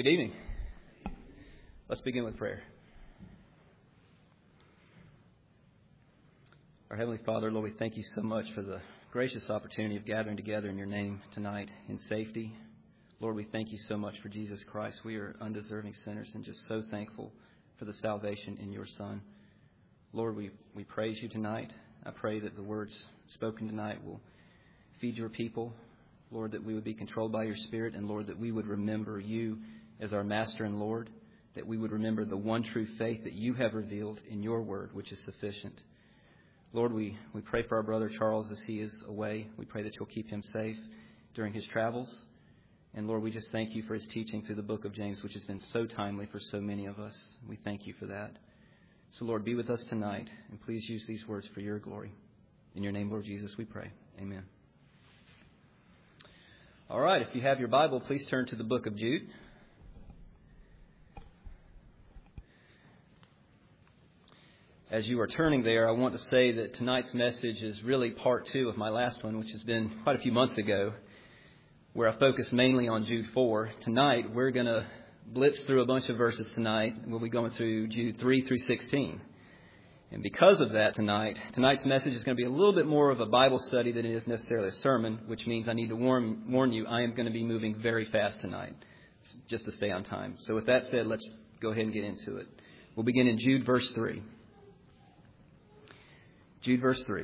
Good evening. Let's begin with prayer. Our Heavenly Father, Lord, we thank you so much for the gracious opportunity of gathering together in your name tonight in safety. Lord, we thank you so much for Jesus Christ. We are undeserving sinners and just so thankful for the salvation in your Son. Lord, we praise you tonight. I pray that the words spoken tonight will feed your people. Lord, that we would be controlled by your Spirit, and Lord, that we would remember you as our Master and Lord, that we would remember the one true faith that you have revealed in your word, which is sufficient. Lord, we pray for our brother Charles as he is away. We pray that you'll keep him safe during his travels. And Lord, we just thank you for his teaching through the book of James, which has been so timely for so many of us. We thank you for that. So Lord, be with us tonight, and please use these words for your glory. In your name, Lord Jesus, we pray. Amen. All right, if you have your Bible, please turn to the book of Jude. As you are turning there, I want to say that tonight's message is really part 2 of my last one, which has been quite a few months ago, where I focused mainly on Jude 4. Tonight, we're going to blitz through a bunch of verses tonight. We'll be going through Jude 3 through 16. And because of that tonight's message is going to be a little bit more of a Bible study than it is necessarily a sermon, which means I need to warn you, I am going to be moving very fast tonight, just to stay on time. So with that said, let's go ahead and get into it. We'll begin in Jude verse 3. Jude verse 3.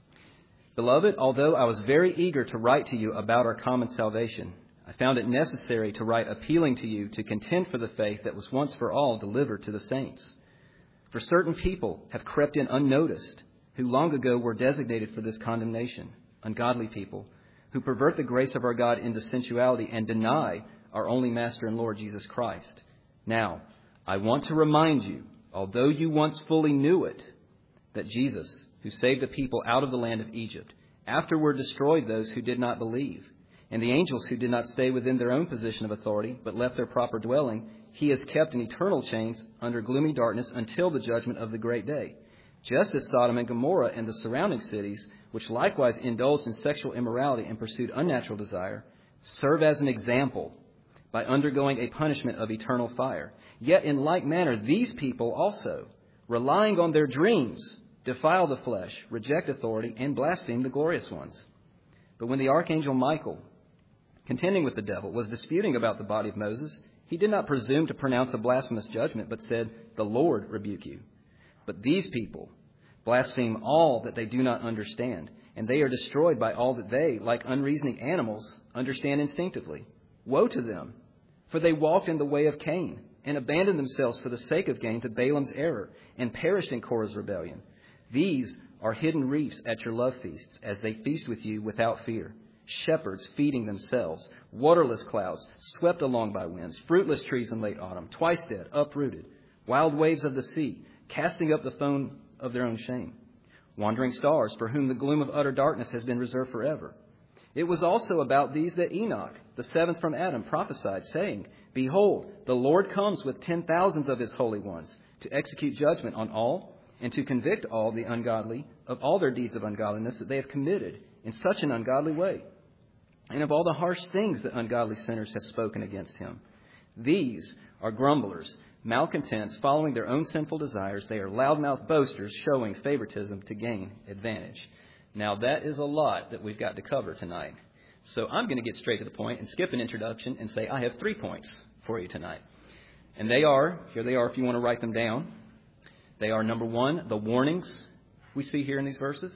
Beloved, although I was very eager to write to you about our common salvation, I found it necessary to write appealing to you to contend for the faith that was once for all delivered to the saints. For certain people have crept in unnoticed, who long ago were designated for this condemnation, ungodly people, who pervert the grace of our God into sensuality and deny our only Master and Lord Jesus Christ. Now, I want to remind you, although you once fully knew it, that Jesus, who saved the people out of the land of Egypt, afterward destroyed those who did not believe, and the angels who did not stay within their own position of authority, but left their proper dwelling, he is kept in eternal chains under gloomy darkness until the judgment of the great day. Just as Sodom and Gomorrah and the surrounding cities, which likewise indulged in sexual immorality and pursued unnatural desire, serve as an example by undergoing a punishment of eternal fire. Yet in like manner, these people also, relying on their dreams, defile the flesh, reject authority, and blaspheme the glorious ones. But when the archangel Michael, contending with the devil, was disputing about the body of Moses, he did not presume to pronounce a blasphemous judgment, but said, "The Lord rebuke you." But these people blaspheme all that they do not understand, and they are destroyed by all that they, like unreasoning animals, understand instinctively. Woe to them, for they walked in the way of Cain, and abandoned themselves for the sake of gain to Balaam's error, and perished in Korah's rebellion. These are hidden reefs at your love feasts, as they feast with you without fear. Shepherds feeding themselves, waterless clouds, swept along by winds, fruitless trees in late autumn, twice dead, uprooted, wild waves of the sea, casting up the foam of their own shame, wandering stars for whom the gloom of utter darkness has been reserved forever. It was also about these that Enoch, the seventh from Adam, prophesied, saying, "Behold, the Lord comes with 10,000s of his holy ones to execute judgment on all and to convict all the ungodly of all their deeds of ungodliness that they have committed in such an ungodly way, and of all the harsh things that ungodly sinners have spoken against him. These are grumblers, malcontents, following their own sinful desires. They are loudmouth boasters, showing favoritism to gain advantage." Now, that is a lot that we've got to cover tonight. So I'm going to get straight to the point and skip an introduction and say I have 3 points for you tonight. And here they are if you want to write them down. They are, number 1, the warnings we see here in these verses.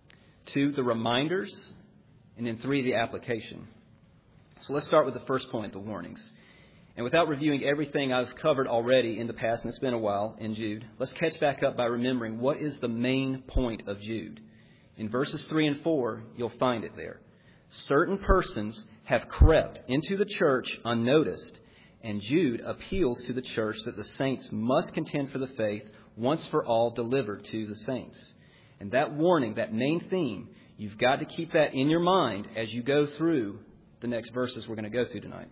2, the reminders. And then 3, the application. So let's start with the first point, the warnings. And without reviewing everything I've covered already in the past, and it's been a while in Jude, let's catch back up by remembering what is the main point of Jude. In verses 3 and 4, you'll find it there. Certain persons have crept into the church unnoticed, and Jude appeals to the church that the saints must contend for the faith once for all delivered to the saints. And that warning, that main theme, you've got to keep that in your mind as you go through the next verses we're going to go through tonight.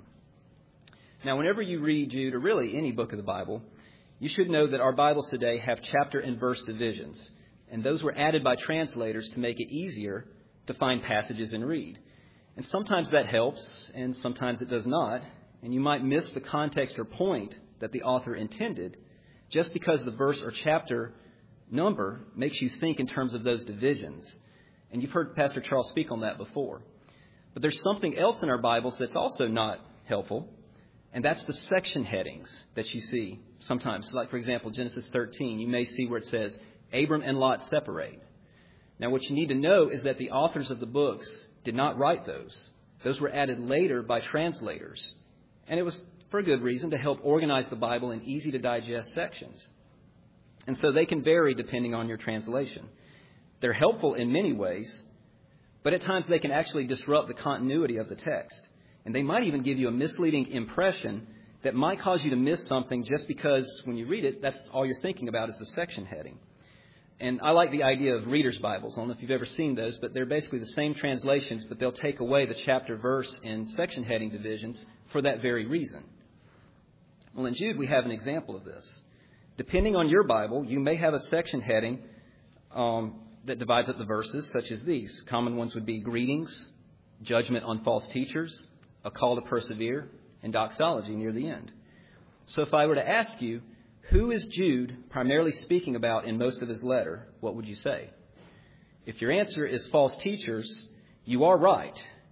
Now, whenever you read Jude, or really any book of the Bible, you should know that our Bibles today have chapter and verse divisions. And those were added by translators to make it easier to find passages and read. And sometimes that helps, and sometimes it does not. and you might miss the context or point that the author intended just because the verse or chapter number makes you think in terms of those divisions. And you've heard Pastor Charles speak on that before. But there's something else in our Bibles that's also not helpful, and that's the section headings that you see sometimes. Like, for example, Genesis 13, you may see where it says, Abram and Lot separate. Now, what you need to know is that the authors of the books did not write those. Those were added later by translators. And it was for a good reason, to help organize the Bible in easy-to-digest sections. And so they can vary depending on your translation. They're helpful in many ways, but at times they can actually disrupt the continuity of the text. And they might even give you a misleading impression that might cause you to miss something just because when you read it, that's all you're thinking about is the section heading. And I like the idea of readers' Bibles. I don't know if you've ever seen those, but they're basically the same translations, but they'll take away the chapter, verse, and section heading divisions for that very reason. Well, in Jude, we have an example of this. Depending on your Bible, you may have a section heading that divides up the verses, such as these. Common ones would be greetings, judgment on false teachers, a call to persevere, and doxology near the end. So if I were to ask you, who is Jude primarily speaking about in most of his letter, what would you say? If your answer is false teachers, you are right,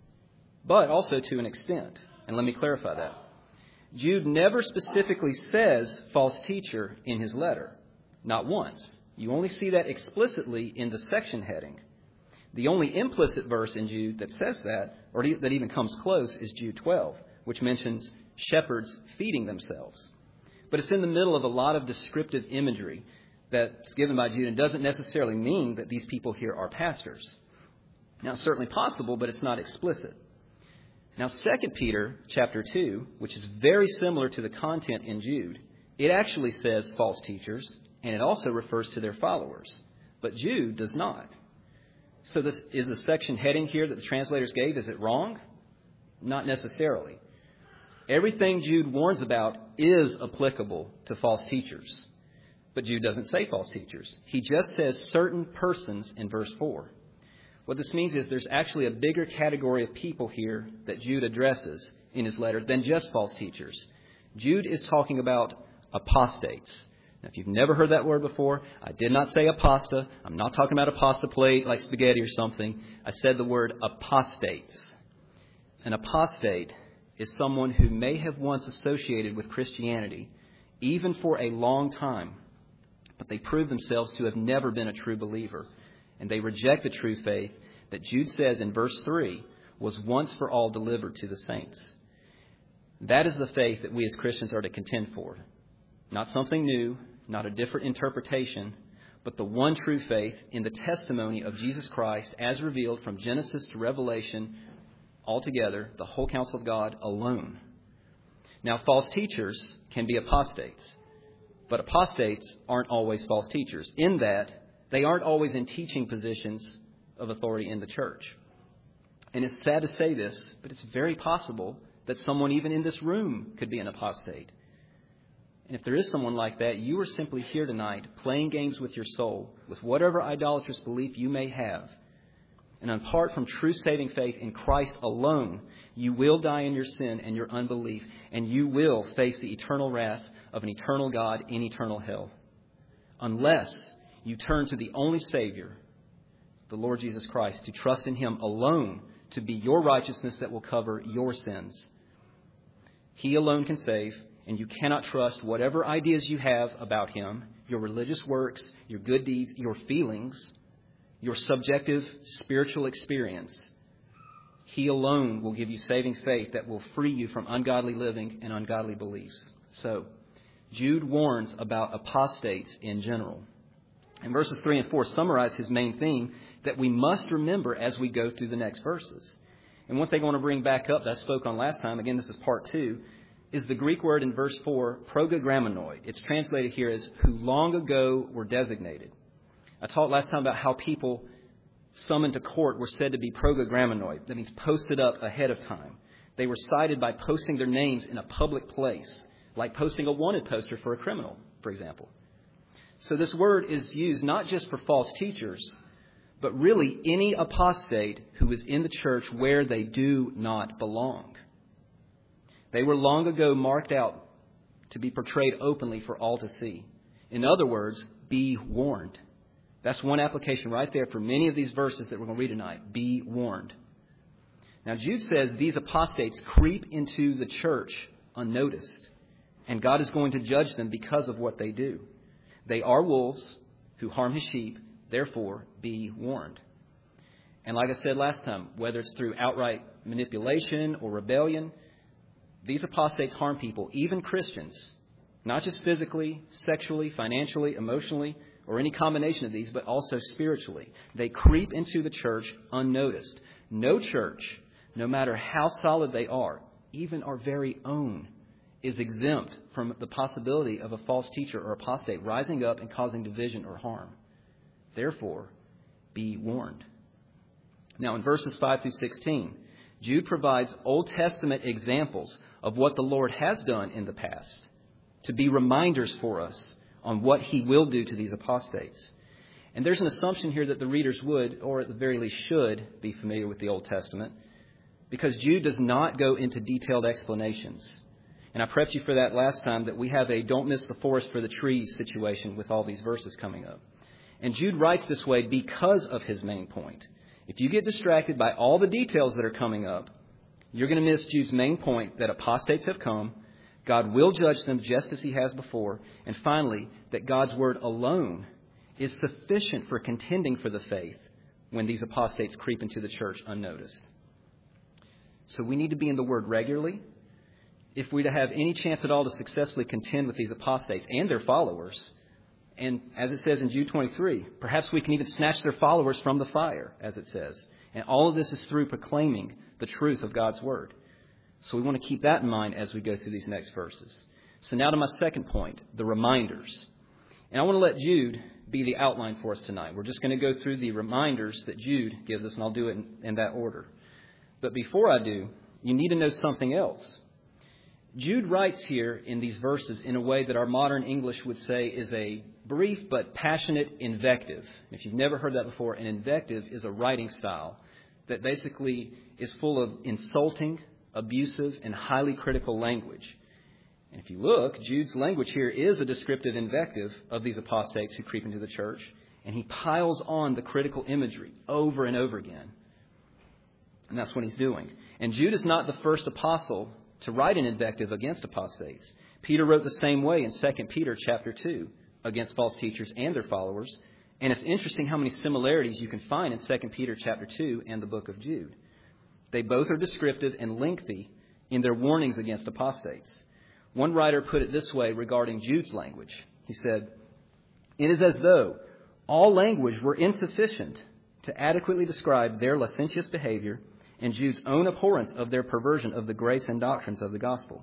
but also to an extent. And let me clarify that. Jude never specifically says false teacher in his letter. Not once. You only see that explicitly in the section heading. The only implicit verse in Jude that says that, or that even comes close, is Jude 12, which mentions shepherds feeding themselves. But it's in the middle of a lot of descriptive imagery that's given by Jude and doesn't necessarily mean that these people here are pastors. Now, it's certainly possible, but it's not explicit. Now, 2 Peter chapter 2, which is very similar to the content in Jude, it actually says false teachers, and it also refers to their followers. But Jude does not. So this is the section heading here that the translators gave. Is it wrong? Not necessarily. Everything Jude warns about is applicable to false teachers. But Jude doesn't say false teachers. He just says certain persons in verse 4. What this means is there's actually a bigger category of people here that Jude addresses in his letter than just false teachers. Jude is talking about apostates. Now, if you've never heard that word before, I did not say apasta. I'm not talking about a pasta plate like spaghetti or something. I said the word apostates. An apostate is someone who may have once associated with Christianity, even for a long time, but they prove themselves to have never been a true believer. And they reject the true faith that Jude says in verse 3 was once for all delivered to the saints. That is the faith that we as Christians are to contend for. Not something new, not a different interpretation, but the one true faith in the testimony of Jesus Christ as revealed from Genesis to Revelation, altogether, the whole counsel of God alone. Now, false teachers can be apostates, but apostates aren't always false teachers, in that they aren't always in teaching positions of authority in the church. And it's sad to say this, but it's very possible that someone even in this room could be an apostate. And if there is someone like that, you are simply here tonight playing games with your soul, with whatever idolatrous belief you may have. And apart from true saving faith in Christ alone, you will die in your sin and your unbelief, and you will face the eternal wrath of an eternal God in eternal hell. Unless you turn to the only Savior, the Lord Jesus Christ, to trust in Him alone to be your righteousness that will cover your sins. He alone can save, and you cannot trust whatever ideas you have about Him, your religious works, your good deeds, your feelings, your subjective spiritual experience. He alone will give you saving faith that will free you from ungodly living and ungodly beliefs. So, Jude warns about apostates in general. And verses 3 and 4 summarize his main theme that we must remember as we go through the next verses. And one thing I want to bring back up that I spoke on last time, again, this is part 2, is the Greek word in verse 4, progagrammenoi. It's translated here as who long ago were designated. I talked last time about how people summoned to court were said to be progagrammenoi. That means posted up ahead of time. They were cited by posting their names in a public place, like posting a wanted poster for a criminal, for example. So this word is used not just for false teachers, but really any apostate who is in the church where they do not belong. They were long ago marked out to be portrayed openly for all to see. In other words, be warned. That's one application right there for many of these verses that we're going to read tonight. Be warned. Now, Jude says these apostates creep into the church unnoticed, and God is going to judge them because of what they do. They are wolves who harm his sheep, therefore be warned. And like I said last time, whether it's through outright manipulation or rebellion, these apostates harm people, even Christians, not just physically, sexually, financially, emotionally, or any combination of these, but also spiritually. They creep into the church unnoticed. No church, no matter how solid they are, even our very own, is exempt from the possibility of a false teacher or apostate rising up and causing division or harm. Therefore, be warned. Now, in verses 5 through 16, Jude provides Old Testament examples of what the Lord has done in the past to be reminders for us on what he will do to these apostates. And there's an assumption here that the readers would, or at the very least should, be familiar with the Old Testament, because Jude does not go into detailed explanations. And I prepped you for that last time, that we have a don't miss the forest for the trees situation with all these verses coming up. And Jude writes this way because of his main point. If you get distracted by all the details that are coming up, you're going to miss Jude's main point, that apostates have come, God will judge them just as he has before, and finally, that God's word alone is sufficient for contending for the faith when these apostates creep into the church unnoticed. So we need to be in the word regularly if we're to have any chance at all to successfully contend with these apostates and their followers. And as it says in Jude 23, perhaps we can even snatch their followers from the fire, as it says. And all of this is through proclaiming the truth of God's word. So we want to keep that in mind as we go through these next verses. So now to my second point, the reminders. And I want to let Jude be the outline for us tonight. We're just going to go through the reminders that Jude gives us, and I'll do it in that order. But before I do, you need to know something else. Jude writes here in these verses in a way that our modern English would say is a brief but passionate invective. If you've never heard that before, an invective is a writing style that basically is full of insulting, abusive, and highly critical language. And if you look, Jude's language here is a descriptive invective of these apostates who creep into the church, and he piles on the critical imagery over and over again. And that's what he's doing. And Jude is not the first apostle to write an invective against apostates. Peter wrote the same way in 2 Peter chapter 2 against false teachers and their followers. And it's interesting how many similarities you can find in 2 Peter chapter 2 and the book of Jude. They both are descriptive and lengthy in their warnings against apostates. One writer put it this way regarding Jude's language. He said, "It is as though all language were insufficient to adequately describe their licentious behavior and Jude's own abhorrence of their perversion of the grace and doctrines of the gospel."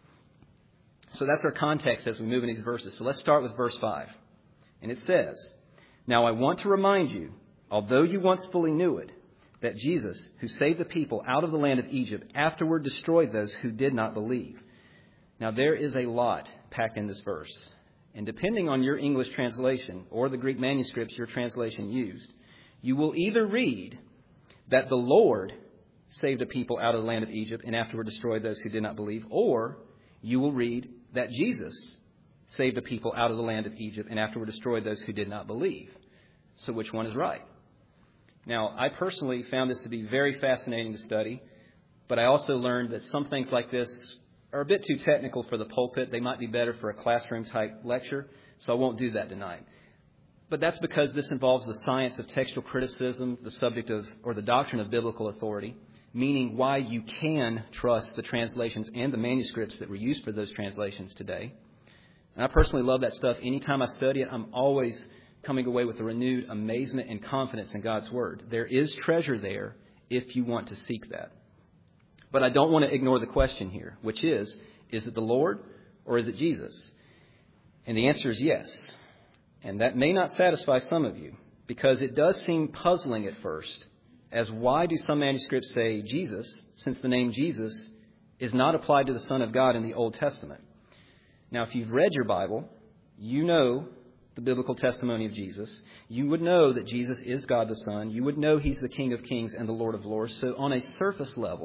So that's our context as we move into these verses. So let's start with verse 5. And it says, "Now I want to remind you, although you once fully knew it, that Jesus, who saved the people out of the land of Egypt, afterward destroyed those who did not believe." Now there is a lot packed in this verse. And depending on your English translation or the Greek manuscripts your translation used, you will either read that the Lord saved a people out of the land of Egypt and afterward destroyed those who did not believe, or you will read that Jesus saved a people out of the land of Egypt and afterward destroyed those who did not believe. So which one is right? Now, I personally found this to be very fascinating to study, but I also learned that some things like this are a bit too technical for the pulpit. They might be better for a classroom-type lecture, so I won't do that tonight. But that's because this involves the science of textual criticism, the subject of, or the doctrine of biblical authority, meaning why you can trust the translations and the manuscripts that were used for those translations today. And I personally love that stuff. Anytime I study it, I'm always coming away with a renewed amazement and confidence in God's word. There is treasure there if you want to seek that. But I don't want to ignore the question here, which is it the Lord or is it Jesus? And the answer is yes. And that may not satisfy some of you, because it does seem puzzling at first, as why do some manuscripts say Jesus, since the name Jesus is not applied to the Son of God in the Old Testament? Now, if you've read your Bible, you know the biblical testimony of Jesus. You would know that Jesus is God the Son. You would know he's the King of Kings and the Lord of Lords. So on a surface level,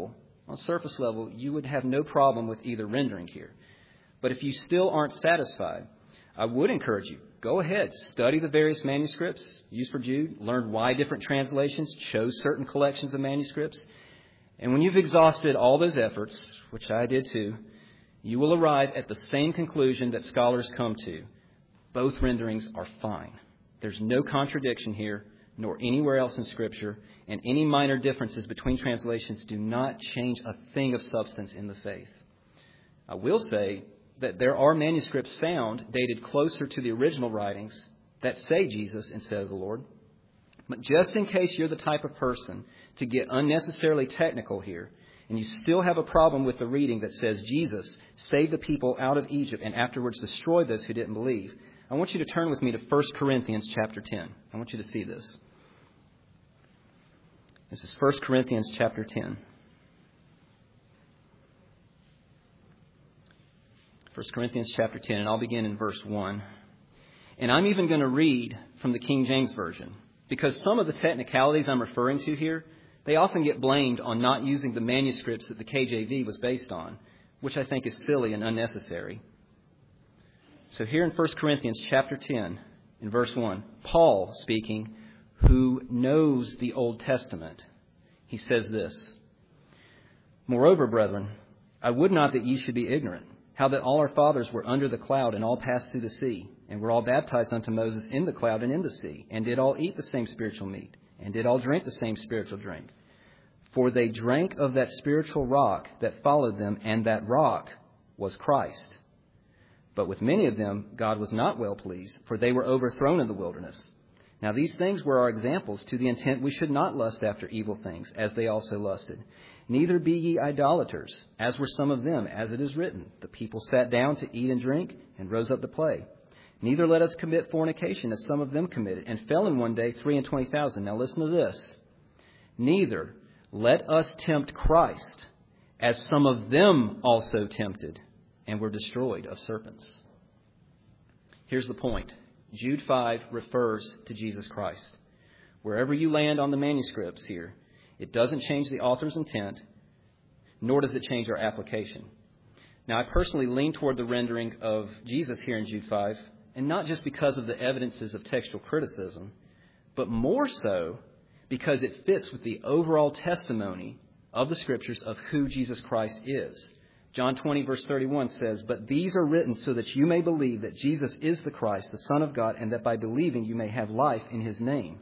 On surface level, you would have no problem with either rendering here. But if you still aren't satisfied, I would encourage you, go ahead, study the various manuscripts used for Jude, learn why different translations chose certain collections of manuscripts. And when you've exhausted all those efforts, which I did too, you will arrive at the same conclusion that scholars come to. Both renderings are fine. There's no contradiction here, nor anywhere else in Scripture, and any minor differences between translations do not change a thing of substance in the faith. I will say that there are manuscripts found dated closer to the original writings that say Jesus instead of the Lord. But just in case you're the type of person to get unnecessarily technical here, and you still have a problem with the reading that says Jesus saved the people out of Egypt and afterwards destroyed those who didn't believe, I want you to turn with me to 1 Corinthians chapter 10. I want you to see this. This is 1 Corinthians chapter 10. 1 Corinthians chapter 10, and I'll begin in verse 1. And I'm even going to read from the King James Version, because some of the technicalities I'm referring to here, they often get blamed on not using the manuscripts that the KJV was based on, which I think is silly and unnecessary. So here in 1 Corinthians chapter 10, in verse 1, Paul speaking, who knows the Old Testament, he says this: Moreover, brethren, I would not that ye should be ignorant, how that all our fathers were under the cloud and all passed through the sea, and were all baptized unto Moses in the cloud and in the sea, and did all eat the same spiritual meat, and did all drink the same spiritual drink. For they drank of that spiritual rock that followed them, and that rock was Christ. But with many of them God was not well pleased, for they were overthrown in the wilderness. Now these things were our examples, to the intent we should not lust after evil things, as they also lusted. Neither be ye idolaters, as were some of them, as it is written, the people sat down to eat and drink, and rose up to play. Neither let us commit fornication, as some of them committed, and fell in one day 23,000. Now listen to this. Neither let us tempt Christ, as some of them also tempted, and were destroyed of serpents. Here's the point. Jude 5 refers to Jesus Christ. Wherever you land on the manuscripts here, it doesn't change the author's intent, nor does it change our application. Now, I personally lean toward the rendering of Jesus here in Jude 5, and not just because of the evidences of textual criticism, but more so because it fits with the overall testimony of the Scriptures of who Jesus Christ is. John 20, verse 31 says, But these are written so that you may believe that Jesus is the Christ, the Son of God, and that by believing you may have life in his name.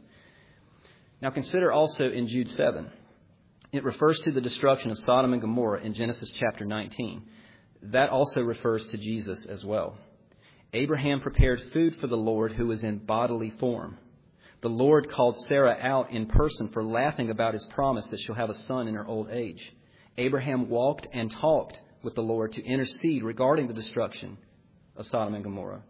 Now consider also in Jude 7. It refers to the destruction of Sodom and Gomorrah in Genesis chapter 19. That also refers to Jesus as well. Abraham prepared food for the Lord who was in bodily form. The Lord called Sarah out in person for laughing about his promise that she'll have a son in her old age. Abraham walked and talked with the Lord to intercede regarding the destruction of Sodom and Gomorrah.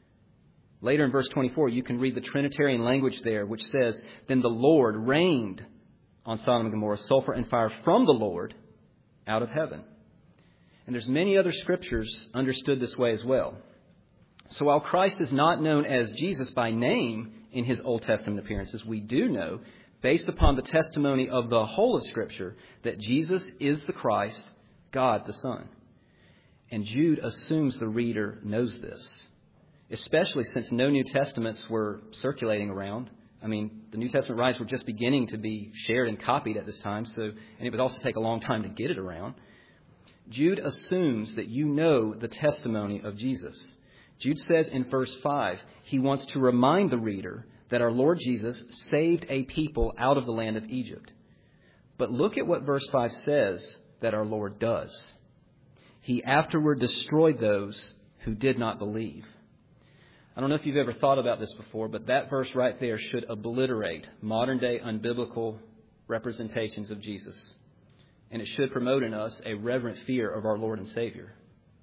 Later in verse 24, you can read the Trinitarian language there, which says, Then the Lord rained on Sodom and Gomorrah sulfur and fire from the Lord out of heaven. And there's many other scriptures understood this way as well. So while Christ is not known as Jesus by name in his Old Testament appearances, we do know, based upon the testimony of the whole of Scripture, that Jesus is the Christ, God the Son. And Jude assumes the reader knows this, especially since no New Testaments were circulating around. I mean, the New Testament writings were just beginning to be shared and copied at this time, and it would also take a long time to get it around. Jude assumes that you know the testimony of Jesus. Jude says in verse 5, he wants to remind the reader that our Lord Jesus saved a people out of the land of Egypt. But look at what verse 5 says that our Lord does. He afterward destroyed those who did not believe. I don't know if you've ever thought about this before, but that verse right there should obliterate modern-day unbiblical representations of Jesus. And it should promote in us a reverent fear of our Lord and Savior.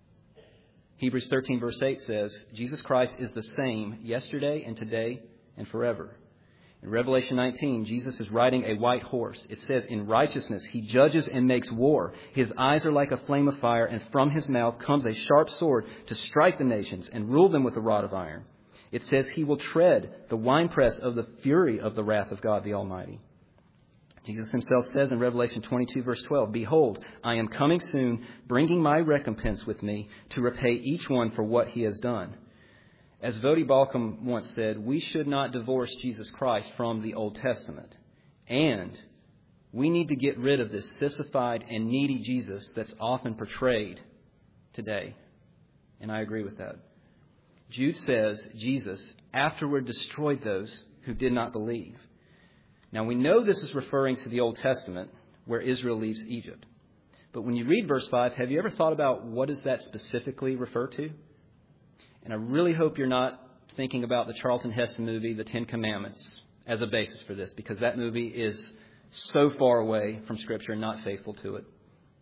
Hebrews 13 verse 8 says, Jesus Christ is the same yesterday and today and forever. In Revelation 19, Jesus is riding a white horse. It says, in righteousness he judges and makes war. His eyes are like a flame of fire, and from his mouth comes a sharp sword to strike the nations and rule them with a rod of iron. It says he will tread the winepress of the fury of the wrath of God the Almighty. Jesus himself says in Revelation 22, verse 12, "Behold, I am coming soon, bringing my recompense with me to repay each one for what he has done." As Voddie Baucham once said, we should not divorce Jesus Christ from the Old Testament. And we need to get rid of this sissified and needy Jesus that's often portrayed today. And I agree with that. Jude says Jesus afterward destroyed those who did not believe. Now, we know this is referring to the Old Testament, where Israel leaves Egypt. But when you read verse 5, have you ever thought about what does that specifically refer to? And I really hope you're not thinking about the Charlton Heston movie, The Ten Commandments, as a basis for this, because that movie is so far away from Scripture and not faithful to it.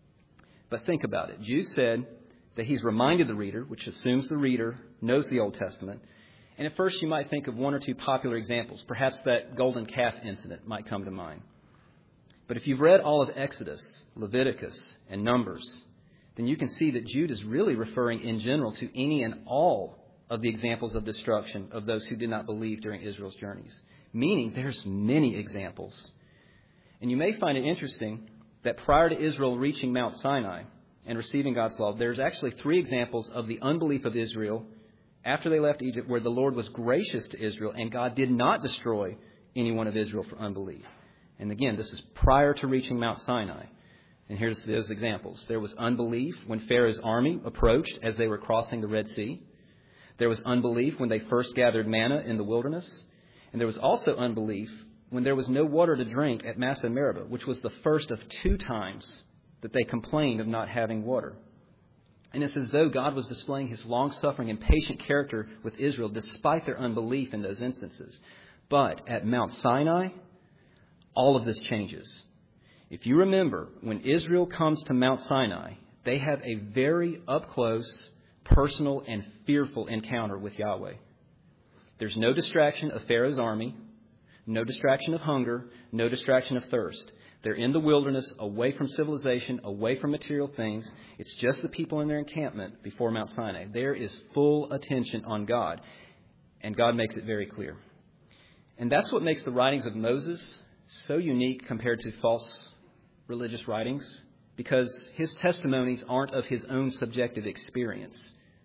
But think about it. Jude said that he's reminded the reader, which assumes the reader knows the Old Testament. And at first you might think of one or two popular examples. Perhaps that golden calf incident might come to mind. But if you've read all of Exodus, Leviticus, and Numbers, then you can see that Jude is really referring in general to any and all of the examples of destruction of those who did not believe during Israel's journeys. Meaning there's many examples. And you may find it interesting that prior to Israel reaching Mount Sinai and receiving God's law, there's actually 3 examples of the unbelief of Israel after they left Egypt, where the Lord was gracious to Israel and God did not destroy any one of Israel for unbelief. And again, this is prior to reaching Mount Sinai. And here's those examples. There was unbelief when Pharaoh's army approached as they were crossing the Red Sea. There was unbelief when they first gathered manna in the wilderness. And there was also unbelief when there was no water to drink at Massa and Meribah, which was the first of 2 times that they complained of not having water. And it's as though God was displaying his long-suffering and patient character with Israel despite their unbelief in those instances. But at Mount Sinai, all of this changes. If you remember, when Israel comes to Mount Sinai, they have a very up-close, personal, and fearful encounter with Yahweh. There's no distraction of Pharaoh's army, no distraction of hunger, no distraction of thirst. They're in the wilderness, away from civilization, away from material things. It's just the people in their encampment before Mount Sinai. There is full attention on God, and God makes it very clear. And that's what makes the writings of Moses so unique compared to false religious writings, because his testimonies aren't of his own subjective experience.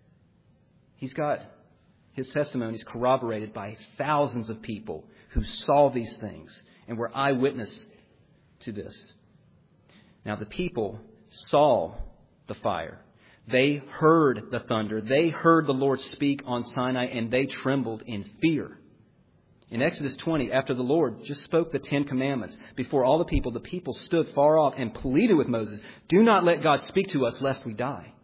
He's got his testimonies corroborated by thousands of people who saw these things and were eyewitness to this. Now, the people saw the fire. They heard the thunder. They heard the Lord speak on Sinai, and they trembled in fear. In Exodus 20, after the Lord just spoke the 10 commandments before all the people stood far off and pleaded with Moses, "Do not let God speak to us lest we die."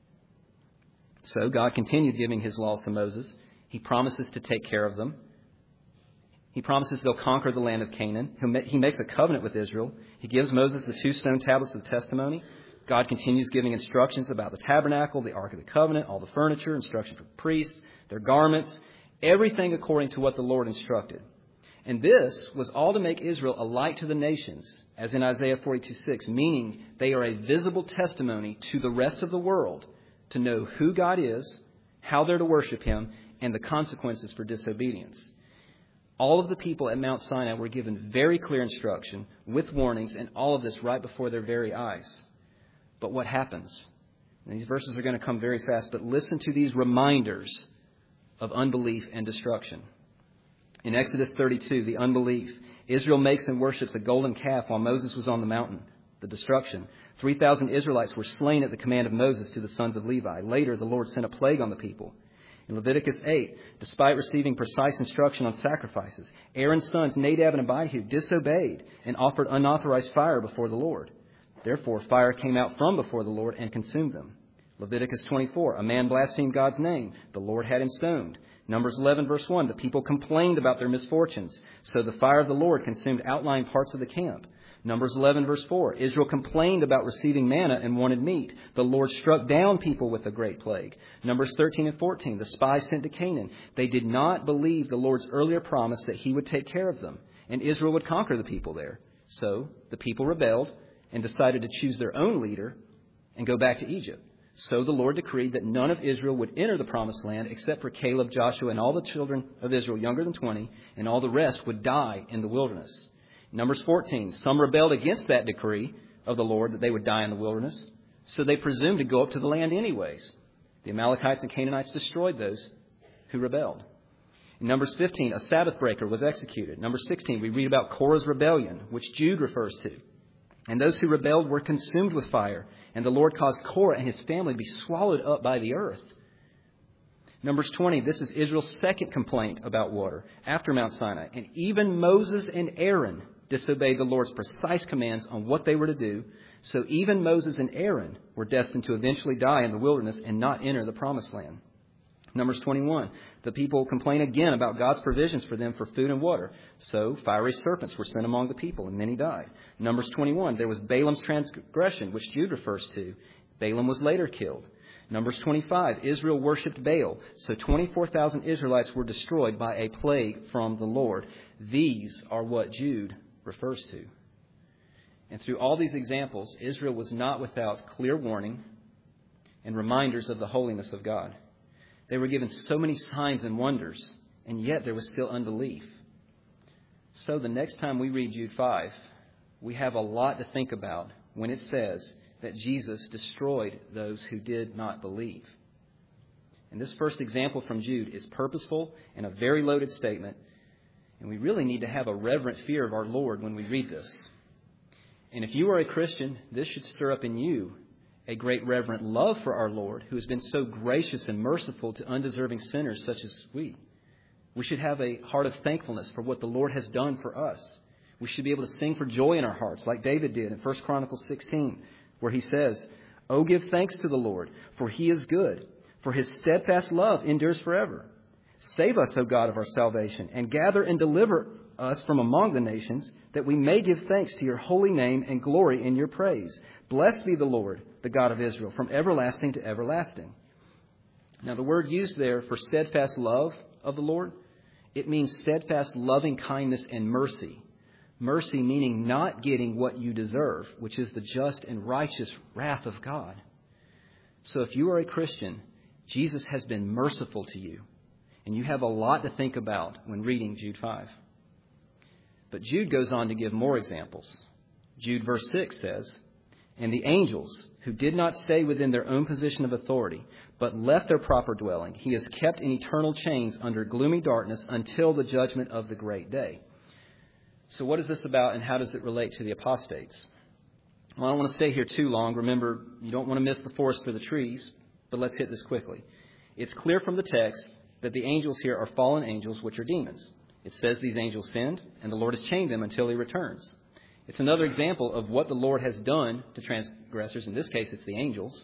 So God continued giving his laws to Moses. He promises to take care of them. He promises they'll conquer the land of Canaan. He makes a covenant with Israel. He gives Moses the 2 stone tablets of the testimony. God continues giving instructions about the tabernacle, the Ark of the Covenant, all the furniture, instruction for the priests, their garments, everything according to what the Lord instructed. And this was all to make Israel a light to the nations, as in Isaiah 42:6, meaning they are a visible testimony to the rest of the world to know who God is, how they're to worship him, and the consequences for disobedience. All of the people at Mount Sinai were given very clear instruction with warnings, and all of this right before their very eyes. But what happens? And these verses are going to come very fast, but listen to these reminders of unbelief and destruction. In Exodus 32, the unbelief, Israel makes and worships a golden calf while Moses was on the mountain. The destruction. 3,000 Israelites were slain at the command of Moses to the sons of Levi. Later, the Lord sent a plague on the people. In Leviticus 8, despite receiving precise instruction on sacrifices, Aaron's sons Nadab and Abihu disobeyed and offered unauthorized fire before the Lord. Therefore, fire came out from before the Lord and consumed them. Leviticus 24, a man blasphemed God's name. The Lord had him stoned. Numbers 11, verse 1, the people complained about their misfortunes, so the fire of the Lord consumed outlying parts of the camp. Numbers 11, verse 4, Israel complained about receiving manna and wanted meat. The Lord struck down people with a great plague. Numbers 13 and 14, the spies sent to Canaan. They did not believe the Lord's earlier promise that he would take care of them, and Israel would conquer the people there. So the people rebelled and decided to choose their own leader and go back to Egypt. So the Lord decreed that none of Israel would enter the promised land except for Caleb, Joshua, and all the children of Israel younger than 20, and all the rest would die in the wilderness. Numbers 14, some rebelled against that decree of the Lord that they would die in the wilderness, so they presumed to go up to the land anyways. The Amalekites and Canaanites destroyed those who rebelled. In Numbers 15, a Sabbath breaker was executed. Numbers 16, we read about Korah's rebellion, which Jude refers to. And those who rebelled were consumed with fire, and the Lord caused Korah and his family to be swallowed up by the earth. Numbers 20, this is Israel's second complaint about water after Mount Sinai. And even Moses and Aaron disobeyed the Lord's precise commands on what they were to do. So even Moses and Aaron were destined to eventually die in the wilderness and not enter the promised land. Numbers 21, the people complain again about God's provisions for them for food and water. So fiery serpents were sent among the people, and many died. Numbers 21, there was Balaam's transgression, which Jude refers to. Balaam was later killed. Numbers 25, Israel worshipped Baal, so 24,000 Israelites were destroyed by a plague from the Lord. These are what Jude refers to. And through all these examples, Israel was not without clear warning and reminders of the holiness of God. They were given so many signs and wonders, and yet there was still unbelief. So the next time we read Jude 5, we have a lot to think about when it says that Jesus destroyed those who did not believe. And this first example from Jude is purposeful and a very loaded statement, and we really need to have a reverent fear of our Lord when we read this. And if you are a Christian, this should stir up in you a great reverent love for our Lord, who has been so gracious and merciful to undeserving sinners such as we. We should have a heart of thankfulness for what the Lord has done for us. We should be able to sing for joy in our hearts, like David did in 1 Chronicles 16, where he says, "Oh, give thanks to the Lord, for he is good, for his steadfast love endures forever. Save us, O God of our salvation, and gather and deliver us from among the nations, that we may give thanks to your holy name and glory in your praise. Blessed be the Lord, the God of Israel, from everlasting to everlasting." Now, the word used there for steadfast love of the Lord, it means steadfast loving kindness and mercy. Mercy meaning not getting what you deserve, which is the just and righteous wrath of God. So if you are a Christian, Jesus has been merciful to you, and you have a lot to think about when reading Jude 5. But Jude goes on to give more examples. Jude verse 6 says, "And the angels who did not stay within their own position of authority, but left their proper dwelling, he has kept in eternal chains under gloomy darkness until the judgment of the great day." So what is this about, and how does it relate to the apostates? Well, I don't want to stay here too long. Remember, you don't want to miss the forest for the trees, but let's hit this quickly. It's clear from the text that the angels here are fallen angels, which are demons. It says these angels sinned, and the Lord has chained them until he returns. It's another example of what the Lord has done to transgressors. In this case, it's the angels.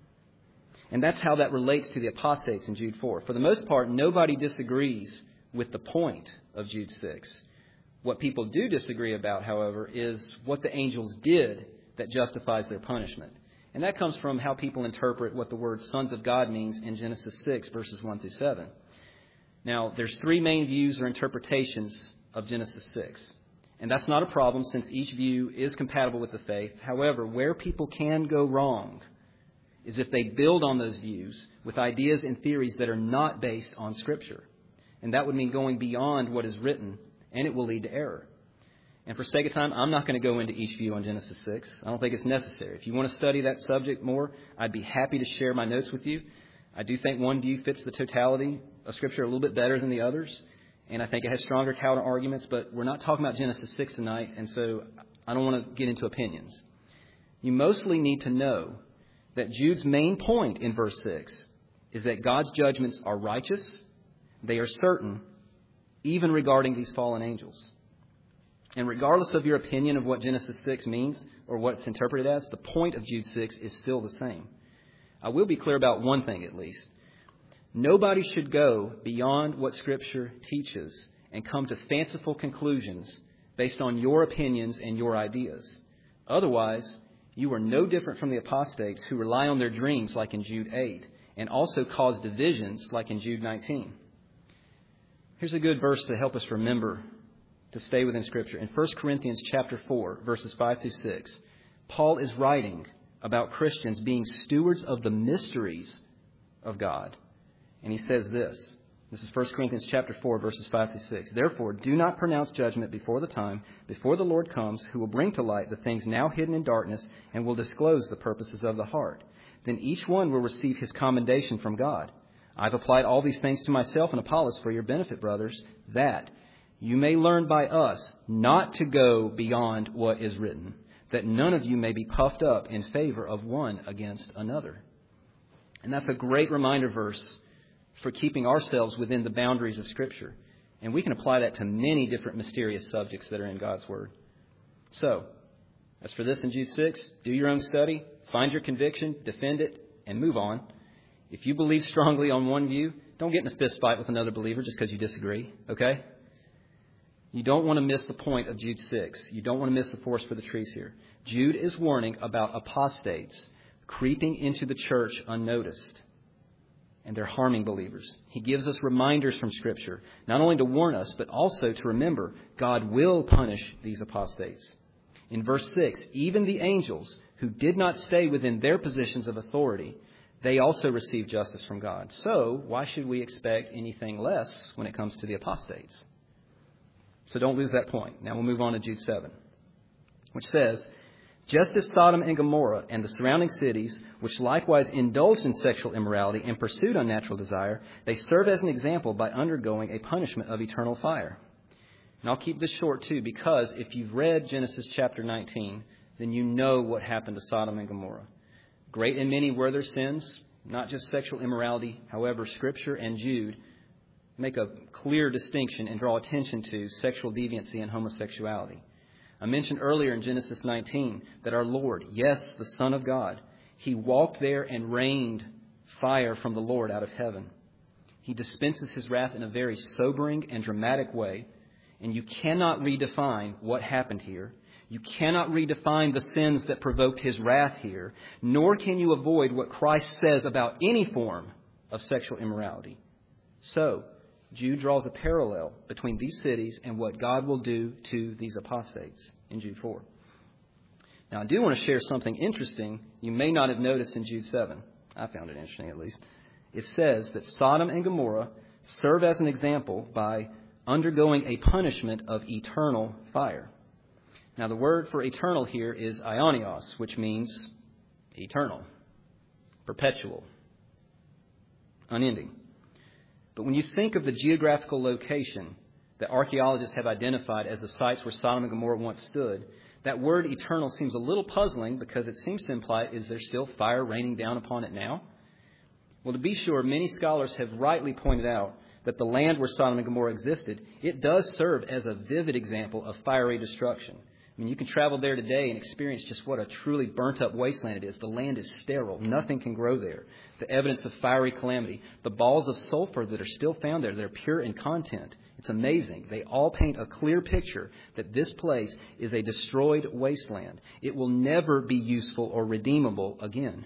And that's how that relates to the apostates in Jude 4. For the most part, nobody disagrees with the point of Jude 6. What people do disagree about, however, is what the angels did that justifies their punishment. And that comes from how people interpret what the word sons of God means in Genesis 6, verses 1 through 7. Now, there's three main views or interpretations of Genesis 6. And that's not a problem, since each view is compatible with the faith. However, where people can go wrong is if they build on those views with ideas and theories that are not based on Scripture. And that would mean going beyond what is written, and it will lead to error. And for sake of time, I'm not going to go into each view on Genesis 6. I don't think it's necessary. If you want to study that subject more, I'd be happy to share my notes with you. I do think one view fits the totality of Scripture a little bit better than the others, and I think it has stronger counter arguments, but we're not talking about Genesis 6 tonight, and so I don't want to get into opinions. You mostly need to know that Jude's main point in verse 6 is that God's judgments are righteous, they are certain, even regarding these fallen angels. And regardless of your opinion of what Genesis 6 means or what it's interpreted as, the point of Jude 6 is still the same. I will be clear about one thing at least. Nobody should go beyond what Scripture teaches and come to fanciful conclusions based on your opinions and your ideas. Otherwise, you are no different from the apostates who rely on their dreams like in Jude 8 and also cause divisions like in Jude 19. Here's a good verse to help us remember to stay within Scripture. In 1 Corinthians chapter 4, verses 5 through 6, Paul is writing about Christians being stewards of the mysteries of God. And he says this, This is 1 Corinthians chapter 4, verses 5 through 6. Therefore, do not pronounce judgment before the time, before the Lord comes, who will bring to light the things now hidden in darkness and will disclose the purposes of the heart. Then each one will receive his commendation from God. I've applied all these things to myself and Apollos for your benefit, brothers, that you may learn by us not to go beyond what is written, that none of you may be puffed up in favor of one against another. And that's a great reminder verse for keeping ourselves within the boundaries of Scripture. And we can apply that to many different mysterious subjects that are in God's Word. So, as for this in Jude 6, do your own study, find your conviction, defend it, and move on. If you believe strongly on one view, don't get in a fist fight with another believer just because you disagree, okay? You don't want to miss the point of Jude 6. You don't want to miss the forest for the trees here. Jude is warning about apostates creeping into the church unnoticed. And they're harming believers. He gives us reminders from Scripture, not only to warn us, but also to remember God will punish these apostates. In verse 6, even the angels who did not stay within their positions of authority, they also receive justice from God. So why should we expect anything less when it comes to the apostates? So don't lose that point. Now we'll move on to Jude 7, which says, just as Sodom and Gomorrah and the surrounding cities, which likewise indulged in sexual immorality and pursued unnatural desire, they serve as an example by undergoing a punishment of eternal fire. And I'll keep this short too, because if you've read Genesis chapter 19, then you know what happened to Sodom and Gomorrah. Great and many were their sins, not just sexual immorality. However, Scripture and Jude make a clear distinction and draw attention to sexual deviancy and homosexuality. I mentioned earlier in Genesis 19 that our Lord, yes, the Son of God, He walked there and rained fire from the Lord out of heaven. He dispenses His wrath in a very sobering and dramatic way, and you cannot redefine what happened here. You cannot redefine the sins that provoked His wrath here, nor can you avoid what Christ says about any form of sexual immorality. So, Jude draws a parallel between these cities and what God will do to these apostates in Jude 4. Now, I do want to share something interesting you may not have noticed in Jude 7. I found it interesting, at least. It says that Sodom and Gomorrah serve as an example by undergoing a punishment of eternal fire. Now, the word for eternal here is aionios, which means eternal, perpetual, unending. But when you think of the geographical location that archaeologists have identified as the sites where Sodom and Gomorrah once stood, that word eternal seems a little puzzling because it seems to imply, is there still fire raining down upon it now? Well, to be sure, many scholars have rightly pointed out that the land where Sodom and Gomorrah existed, it does serve as a vivid example of fiery destruction. I mean, you can travel there today and experience just what a truly burnt-up wasteland it is. The land is sterile. Nothing can grow there. The evidence of fiery calamity. The balls of sulfur that are still found there, they're pure in content. It's amazing. They all paint a clear picture that this place is a destroyed wasteland. It will never be useful or redeemable again.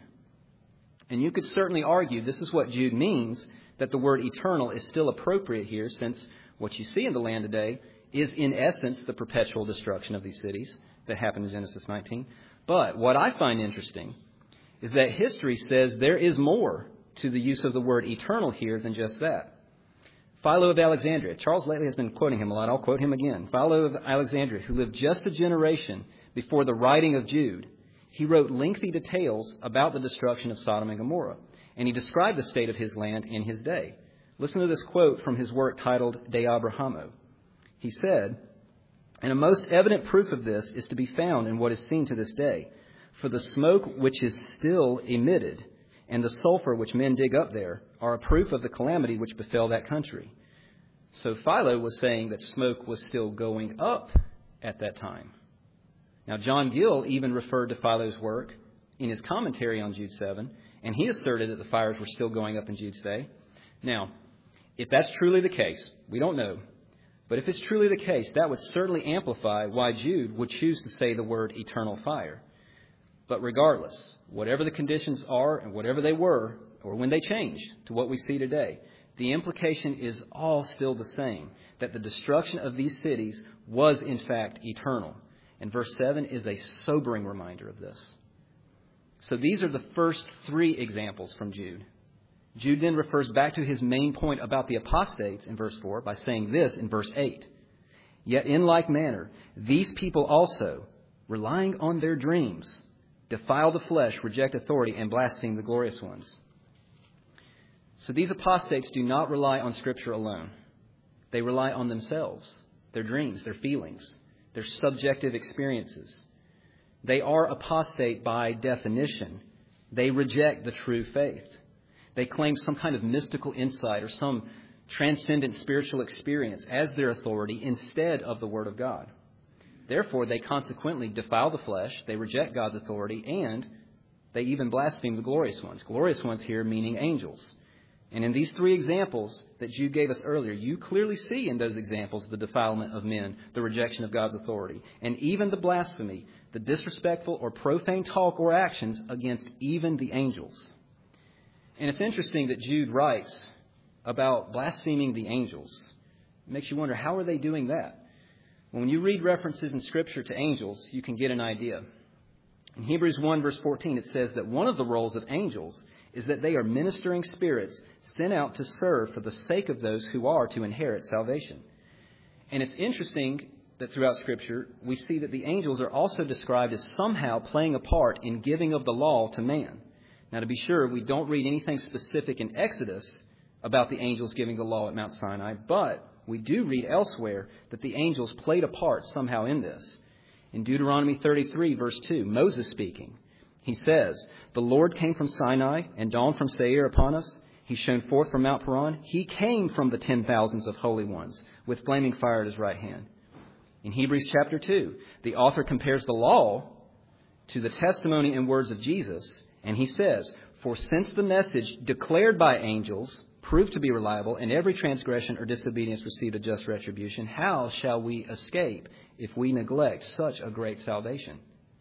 And you could certainly argue this is what Jude means, that the word eternal is still appropriate here, since what you see in the land today is in essence the perpetual destruction of these cities that happened in Genesis 19. But what I find interesting is that history says there is more to the use of the word eternal here than just that. Philo of Alexandria, Charles lately has been quoting him a lot, I'll quote him again. Philo of Alexandria, who lived just a generation before the writing of Jude, he wrote lengthy details about the destruction of Sodom and Gomorrah, and he described the state of his land in his day. Listen to this quote from his work titled De Abrahamo. He said, "And a most evident proof of this is to be found in what is seen to this day. For the smoke which is still emitted and the sulfur which men dig up there are a proof of the calamity which befell that country." So Philo was saying that smoke was still going up at that time. Now, John Gill even referred to Philo's work in his commentary on Jude 7, and he asserted that the fires were still going up in Jude's day. Now, if that's truly the case, we don't know. But if it's truly the case, that would certainly amplify why Jude would choose to say the word eternal fire. But regardless, whatever the conditions are and whatever they were, or when they changed to what we see today, the implication is all still the same, that the destruction of these cities was in fact eternal. And verse 7 is a sobering reminder of this. So these are the first three examples from Jude. Jude then refers back to his main point about the apostates in verse 4 by saying this in verse 8. Yet in like manner, these people also, relying on their dreams, defile the flesh, reject authority, and blaspheme the glorious ones. So these apostates do not rely on Scripture alone. They rely on themselves, their dreams, their feelings, their subjective experiences. They are apostate by definition. They reject the true faith. They claim some kind of mystical insight or some transcendent spiritual experience as their authority instead of the Word of God. Therefore, they consequently defile the flesh, they reject God's authority, and they even blaspheme the glorious ones. Glorious ones here meaning angels. And in these three examples that Jude gave us earlier, you clearly see in those examples the defilement of men, the rejection of God's authority, and even the blasphemy, the disrespectful or profane talk or actions against even the angels. And it's interesting that Jude writes about blaspheming the angels. It makes you wonder, how are they doing that? Well, when you read references in Scripture to angels, you can get an idea. In Hebrews 1 verse 14, it says that one of the roles of angels is that they are ministering spirits sent out to serve for the sake of those who are to inherit salvation. And it's interesting that throughout Scripture, we see that the angels are also described as somehow playing a part in giving of the law to man. Now, to be sure, we don't read anything specific in Exodus about the angels giving the law at Mount Sinai, but we do read elsewhere that the angels played a part somehow in this. In Deuteronomy 33, verse 2, Moses speaking, he says, "The Lord came from Sinai and dawned from Seir upon us. He shone forth from Mount Paran. He came from the 10,000s of holy ones with flaming fire at his right hand." In Hebrews chapter 2, the author compares the law to the testimony and words of Jesus, and he says, "For since the message declared by angels proved to be reliable, and every transgression or disobedience received a just retribution, how shall we escape if we neglect such a great salvation?"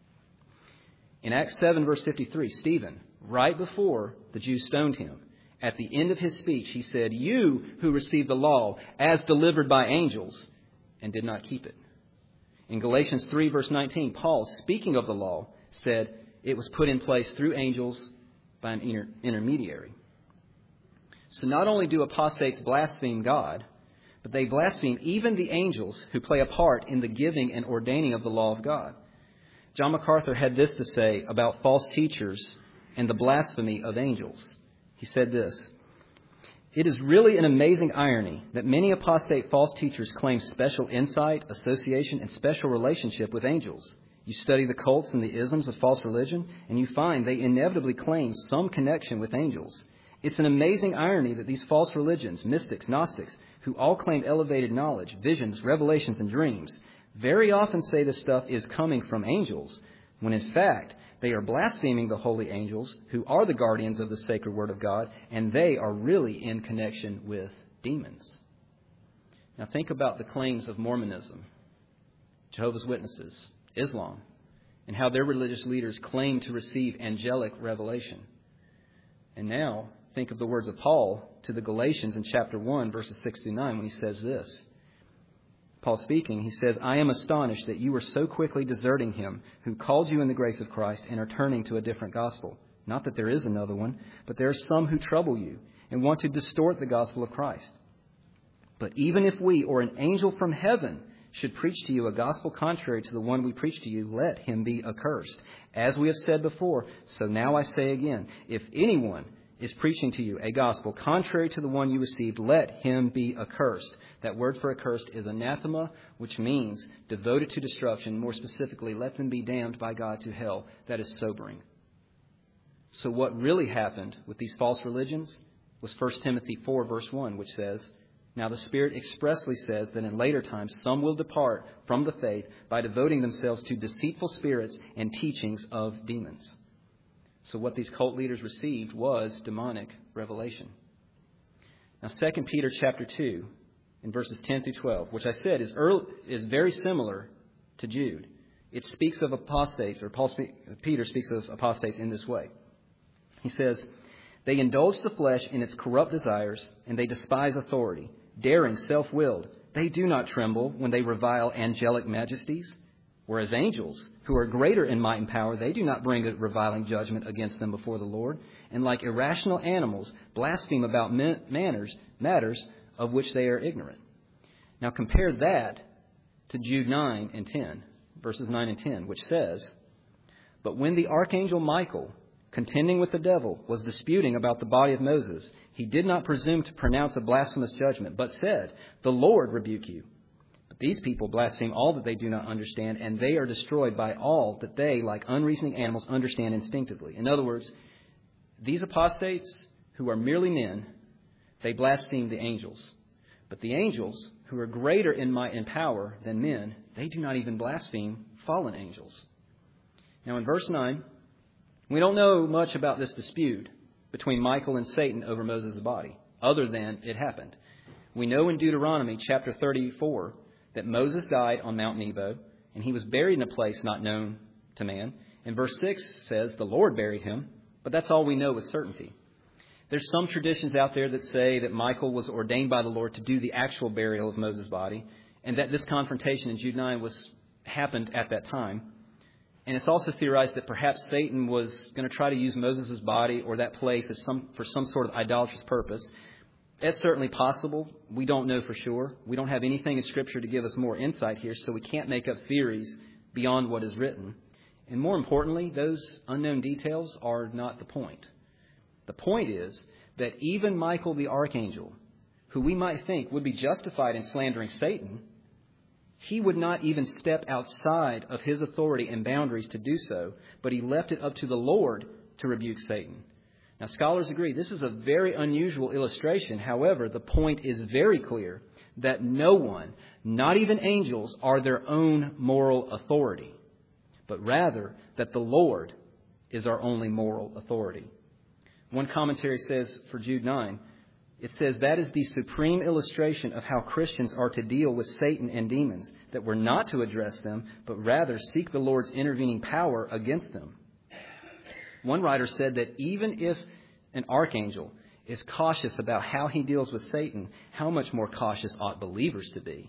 In Acts 7, verse 53, Stephen, right before the Jews stoned him, at the end of his speech, he said, "You who received the law as delivered by angels and did not keep it." In Galatians 3, verse 19, Paul, speaking of the law, said it was put in place through angels by an intermediary. So not only do apostates blaspheme God, but they blaspheme even the angels who play a part in the giving and ordaining of the law of God. John MacArthur had this to say about false teachers and the blasphemy of angels. He said this, "It is really an amazing irony that many apostate false teachers claim special insight, association, and special relationship with angels. You study the cults and the isms of false religion, and you find they inevitably claim some connection with angels. It's an amazing irony that these false religions, mystics, Gnostics, who all claim elevated knowledge, visions, revelations, and dreams, very often say this stuff is coming from angels, when in fact they are blaspheming the holy angels who are the guardians of the sacred word of God, and they are really in connection with demons." Now think about the claims of Mormonism, Jehovah's Witnesses, Islam, and how their religious leaders claim to receive angelic revelation. And now think of the words of Paul to the Galatians in chapter 1, verses 6 through 9, when he says this. Paul speaking, he says, "I am astonished that you are so quickly deserting him who called you in the grace of Christ and are turning to a different gospel. Not that there is another one, but there are some who trouble you and want to distort the gospel of Christ. But even if we or an angel from heaven should preach to you a gospel contrary to the one we preach to you, let him be accursed. As we have said before, so now I say again, if anyone is preaching to you a gospel contrary to the one you received, let him be accursed." That word for accursed is anathema, which means devoted to destruction. More specifically, let them be damned by God to hell. That is sobering. So what really happened with these false religions was 1 Timothy 4, verse 1, which says, "Now the Spirit expressly says that in later times some will depart from the faith by devoting themselves to deceitful spirits and teachings of demons." So what these cult leaders received was demonic revelation. Now 2 Peter chapter 2, in verses 10 through 12, which I said is very similar to Jude. It speaks of apostates, or Peter speaks of apostates in this way. He says, "They indulge the flesh in its corrupt desires, and they despise authority, daring, self-willed. They do not tremble when they revile angelic majesties. Whereas angels, who are greater in might and power, they do not bring a reviling judgment against them before the Lord, and like irrational animals, blaspheme about matters of which they are ignorant. Now compare that to Jude 9 and 10, verses 9 and 10, which says, "But when the archangel Michael, contending with the devil, was disputing about the body of Moses, he did not presume to pronounce a blasphemous judgment, but said, 'The Lord rebuke you.' But these people blaspheme all that they do not understand, and they are destroyed by all that they, like unreasoning animals, understand instinctively." In other words, these apostates who are merely men, they blaspheme the angels. But the angels, who are greater in might and power than men, they do not even blaspheme fallen angels. Now in verse 9, we don't know much about this dispute between Michael and Satan over Moses' body, other than it happened. We know in Deuteronomy chapter 34 that Moses died on Mount Nebo, and he was buried in a place not known to man. And verse 6 says the Lord buried him, but that's all we know with certainty. There's some traditions out there that say that Michael was ordained by the Lord to do the actual burial of Moses' body, and that this confrontation in Jude 9 happened at that time. And it's also theorized that perhaps Satan was going to try to use Moses' body or that place for some sort of idolatrous purpose. That's certainly possible. We don't know for sure. We don't have anything in Scripture to give us more insight here, so we can't make up theories beyond what is written. And more importantly, those unknown details are not the point. The point is that even Michael the archangel, who we might think would be justified in slandering Satan, he would not even step outside of his authority and boundaries to do so, but he left it up to the Lord to rebuke Satan. Now, scholars agree this is a very unusual illustration. However, the point is very clear that no one, not even angels, are their own moral authority, but rather that the Lord is our only moral authority. One commentary says for Jude 9, it says that is the supreme illustration of how Christians are to deal with Satan and demons, that we're not to address them, but rather seek the Lord's intervening power against them. One writer said that even if an archangel is cautious about how he deals with Satan, how much more cautious ought believers to be?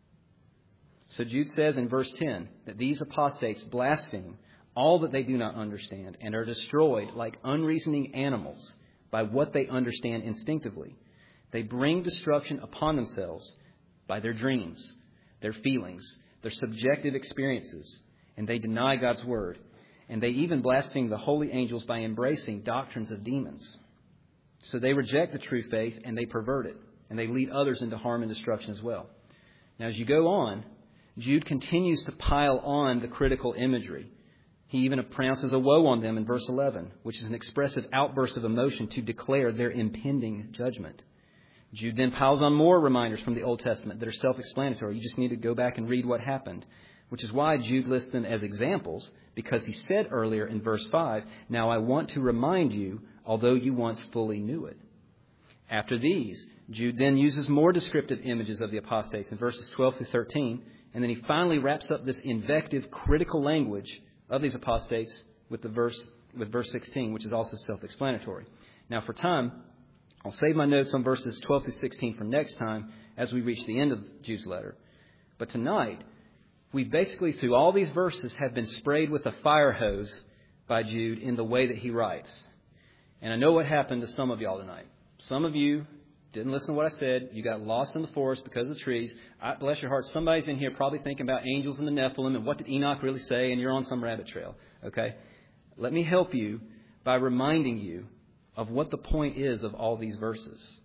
So Jude says in verse 10 that these apostates blaspheme all that they do not understand and are destroyed like unreasoning animals by what they understand instinctively. They bring destruction upon themselves by their dreams, their feelings, their subjective experiences, and they deny God's word. And they even blaspheme the holy angels by embracing doctrines of demons. So they reject the true faith and they pervert it, and they lead others into harm and destruction as well. Now, as you go on, Jude continues to pile on the critical imagery. He even pronounces a woe on them in verse 11, which is an expressive outburst of emotion to declare their impending judgment. Jude then piles on more reminders from the Old Testament that are self-explanatory. You just need to go back and read what happened, which is why Jude lists them as examples, because he said earlier in verse 5, "Now I want to remind you, although you once fully knew it." After these, Jude then uses more descriptive images of the apostates in verses 12 through 13, and then he finally wraps up this invective, critical language of these apostates with verse 16, which is also self-explanatory. Now, for time, I'll save my notes on verses 12 through 16 for next time as we reach the end of Jude's letter. But tonight, we basically, through all these verses, have been sprayed with a fire hose by Jude in the way that he writes. And I know what happened to some of y'all tonight. Some of you didn't listen to what I said. You got lost in the forest because of the trees. Bless your heart, somebody's in here probably thinking about angels and the Nephilim and what did Enoch really say, and you're on some rabbit trail. Okay? Let me help you by reminding you of what the point is of all these verses.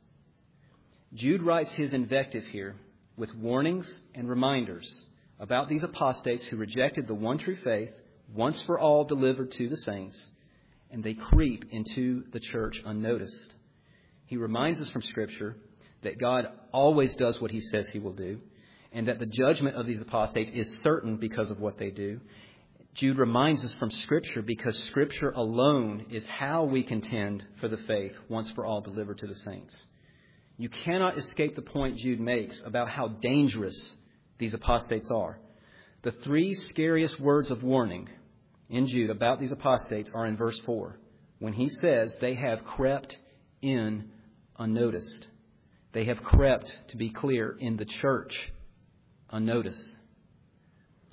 Jude writes his invective here with warnings and reminders about these apostates who rejected the one true faith, once for all delivered to the saints, and they creep into the church unnoticed. He reminds us from Scripture that God always does what he says he will do, and that the judgment of these apostates is certain because of what they do. Jude reminds us from Scripture because Scripture alone is how we contend for the faith once for all delivered to the saints. You cannot escape the point Jude makes about how dangerous these apostates are. The three scariest words of warning in Jude about these apostates are in verse 4, when he says they have crept in unnoticed. They have crept, to be clear, in the church unnoticed.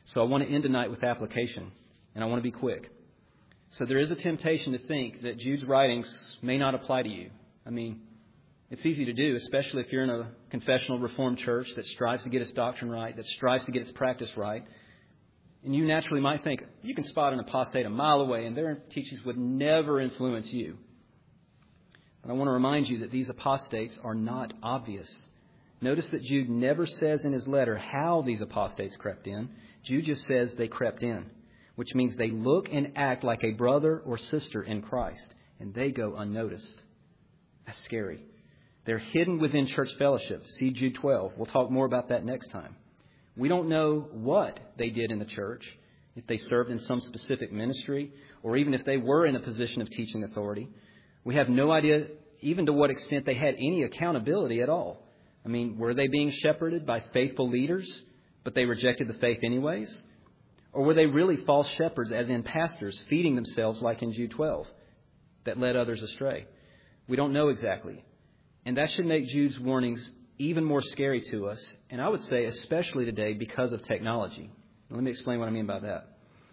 So I want to end tonight with application, and I want to be quick. So there is a temptation to think that Jude's writings may not apply to you. I mean, it's easy to do, especially if you're in a confessional Reformed church that strives to get its doctrine right, that strives to get its practice right. And you naturally might think, you can spot an apostate a mile away, and their teachings would never influence you. And I want to remind you that these apostates are not obvious. Notice that Jude never says in his letter how these apostates crept in. Jude just says they crept in, which means they look and act like a brother or sister in Christ, and they go unnoticed. That's scary. They're hidden within church fellowship. See Jude 12. We'll talk more about that next time. We don't know what they did in the church, if they served in some specific ministry, or even if they were in a position of teaching authority. We have no idea even to what extent they had any accountability at all. I mean, were they being shepherded by faithful leaders, but they rejected the faith anyways? Or were they really false shepherds, as in pastors, feeding themselves like in Jude 12, that led others astray? We don't know exactly. And that should make Jude's warnings even more scary to us, and I would say especially today because of technology. Let me explain what I mean by that.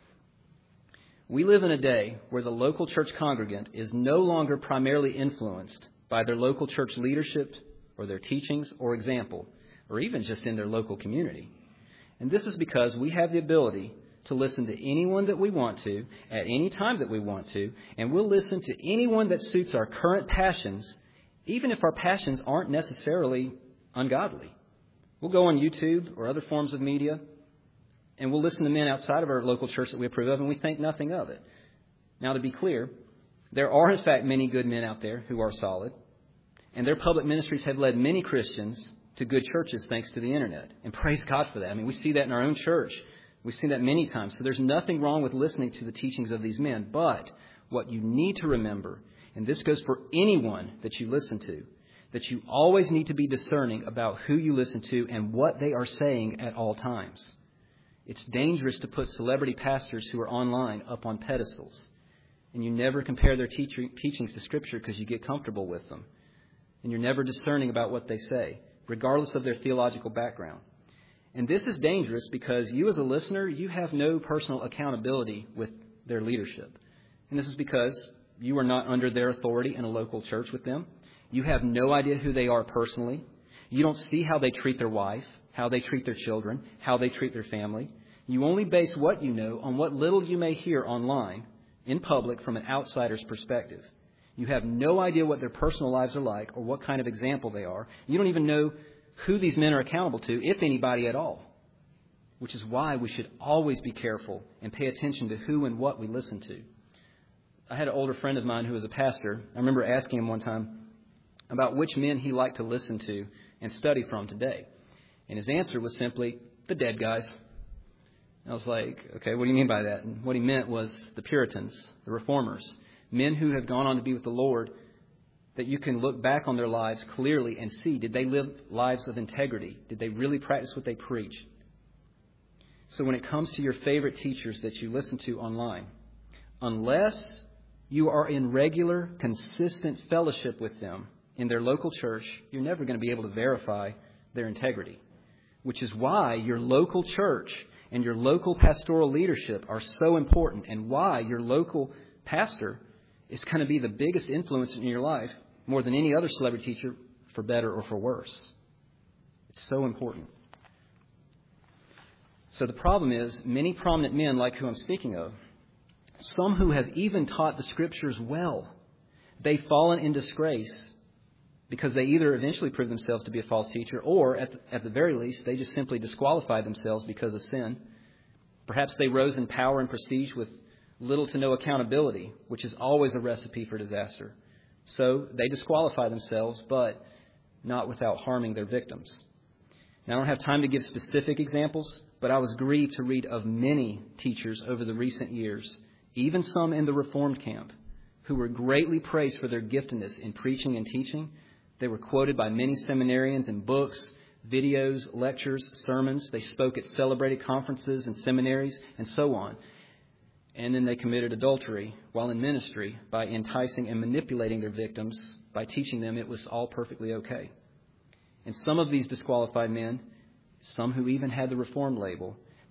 We live in a day where the local church congregant is no longer primarily influenced by their local church leadership or their teachings or example, or even just in their local community. And this is because we have the ability to listen to anyone that we want to, at any time that we want to, and we'll listen to anyone that suits our current passions, even if our passions aren't necessarily ungodly. We'll go on YouTube or other forms of media, and we'll listen to men outside of our local church that we approve of, and we think nothing of it. Now, to be clear, there are, in fact, many good men out there who are solid, and their public ministries have led many Christians to good churches thanks to the Internet. And praise God for that. I mean, we see that in our own church. We've seen that many times. So there's nothing wrong with listening to the teachings of these men. But what you need to remember, and this goes for anyone that you listen to, that you always need to be discerning about who you listen to and what they are saying at all times. It's dangerous to put celebrity pastors who are online up on pedestals. And you never compare their teachings to Scripture because you get comfortable with them. And you're never discerning about what they say, regardless of their theological background. And this is dangerous because you as a listener, you have no personal accountability with their leadership. And this is because you are not under their authority in a local church with them. You have no idea who they are personally. You don't see how they treat their wife, how they treat their children, how they treat their family. You only base what you know on what little you may hear online, in public, from an outsider's perspective. You have no idea what their personal lives are like or what kind of example they are. You don't even know who these men are accountable to, if anybody at all. Which is why we should always be careful and pay attention to who and what we listen to. I had an older friend of mine who was a pastor. I remember asking him one time about which men he liked to listen to and study from today. And his answer was simply, the dead guys. I was like, okay, what do you mean by that? And what he meant was the Puritans, the Reformers, men who have gone on to be with the Lord, that you can look back on their lives clearly and see, did they live lives of integrity? Did they really practice what they preach? So when it comes to your favorite teachers that you listen to online, unless you are in regular, consistent fellowship with them in their local church, you're never going to be able to verify their integrity. Which is why your local church and your local pastoral leadership are so important, and why your local pastor is going to be the biggest influence in your life more than any other celebrity teacher, for better or for worse. It's so important. So the problem is, many prominent men like who I'm speaking of, some who have even taught the Scriptures well, they've fallen in disgrace because they either eventually prove themselves to be a false teacher, or at the very least, they just simply disqualified themselves because of sin. Perhaps they rose in power and prestige with little to no accountability, which is always a recipe for disaster. So they disqualify themselves, but not without harming their victims. Now, I don't have time to give specific examples, but I was grieved to read of many teachers over the recent years, even some in the Reformed camp, who were greatly praised for their giftedness in preaching and teaching. They were quoted by many seminarians in books, videos, lectures, sermons. They spoke at celebrated conferences and seminaries and so on. And then they committed adultery while in ministry by enticing and manipulating their victims by teaching them it was all perfectly okay. And some of these disqualified men, some who even had the Reformed label,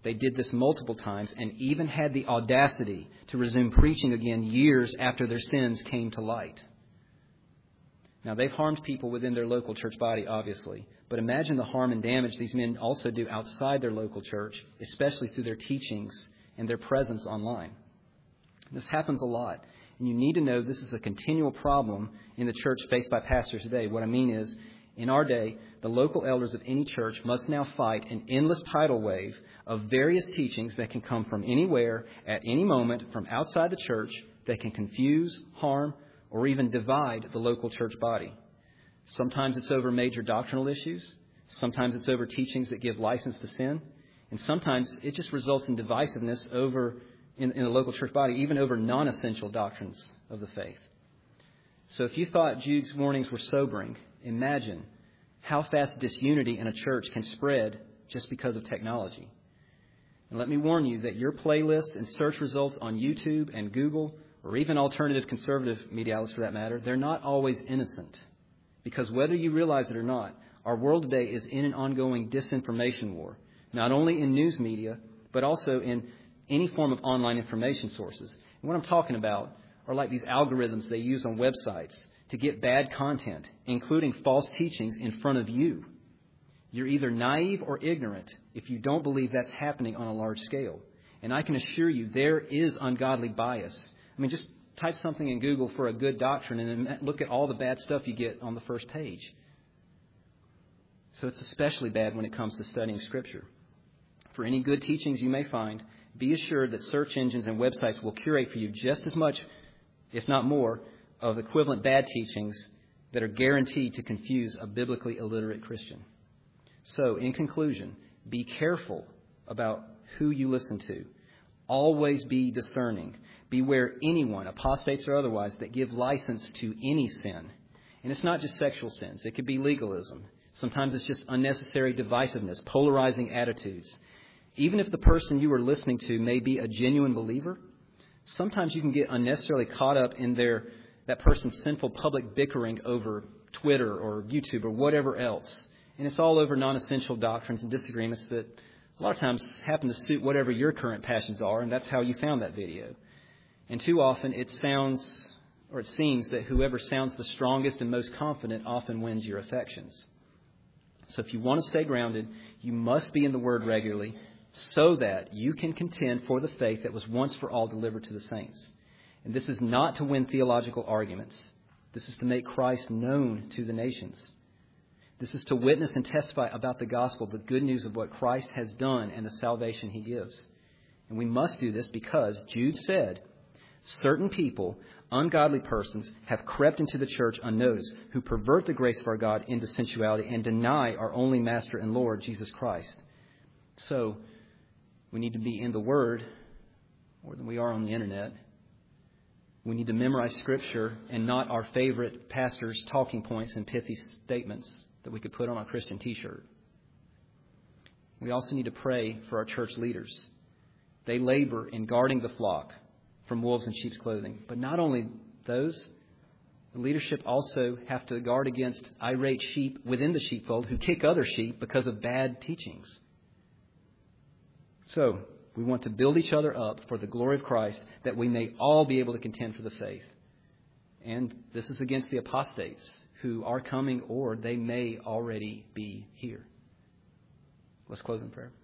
They did this multiple times and even had the audacity to resume preaching again years after their sins came to light. Now, they've harmed people within their local church body, obviously. But imagine the harm and damage these men also do outside their local church, especially through their teachings and their presence online. This happens a lot. And you need to know this is a continual problem in the church faced by pastors today. What I mean is, in our day, the local elders of any church must now fight an endless tidal wave of various teachings that can come from anywhere, at any moment, from outside the church, that can confuse, harm, or even divide the local church body. Sometimes it's over major doctrinal issues. Sometimes it's over teachings that give license to sin. And sometimes it just results in divisiveness over in the local church body, even over non-essential doctrines of the faith. So if you thought Jude's warnings were sobering, imagine how fast disunity in a church can spread just because of technology. And let me warn you that your playlist and search results on YouTube and Google, or even alternative conservative media outlets for that matter, they're not always innocent. Because whether you realize it or not, our world today is in an ongoing disinformation war, not only in news media, but also in any form of online information sources. And what I'm talking about are like these algorithms they use on websites to get bad content, including false teachings, in front of you. You're either naive or ignorant if you don't believe that's happening on a large scale. And I can assure you there is ungodly bias. I mean, just type something in Google for a good doctrine and then look at all the bad stuff you get on the first page. So it's especially bad when it comes to studying Scripture. For any good teachings you may find, be assured that search engines and websites will curate for you just as much, if not more, of equivalent bad teachings that are guaranteed to confuse a biblically illiterate Christian. So, in conclusion, be careful about who you listen to. Always be discerning. Beware anyone, apostates or otherwise, that give license to any sin. And it's not just sexual sins. It could be legalism. Sometimes it's just unnecessary divisiveness, polarizing attitudes. Even if the person you are listening to may be a genuine believer, sometimes you can get unnecessarily caught up in that person's sinful public bickering over Twitter or YouTube or whatever else. And it's all over non-essential doctrines and disagreements that a lot of times happen to suit whatever your current passions are, and that's how you found that video. And too often it seems that whoever sounds the strongest and most confident often wins your affections. So if you want to stay grounded, you must be in the Word regularly so that you can contend for the faith that was once for all delivered to the saints. And this is not to win theological arguments. This is to make Christ known to the nations. This is to witness and testify about the gospel, the good news of what Christ has done and the salvation He gives. And we must do this because Jude said, certain people, ungodly persons, have crept into the church unnoticed, who pervert the grace of our God into sensuality and deny our only Master and Lord, Jesus Christ. So, we need to be in the Word more than we are on the Internet. We need to memorize Scripture and not our favorite pastor's talking points and pithy statements that we could put on a Christian t-shirt. We also need to pray for our church leaders. They labor in guarding the flock from wolves in sheep's clothing. But not only those, the leadership also have to guard against irate sheep within the sheepfold who kick other sheep because of bad teachings. So, we want to build each other up for the glory of Christ, that we may all be able to contend for the faith. And this is against the apostates who are coming, or they may already be here. Let's close in prayer.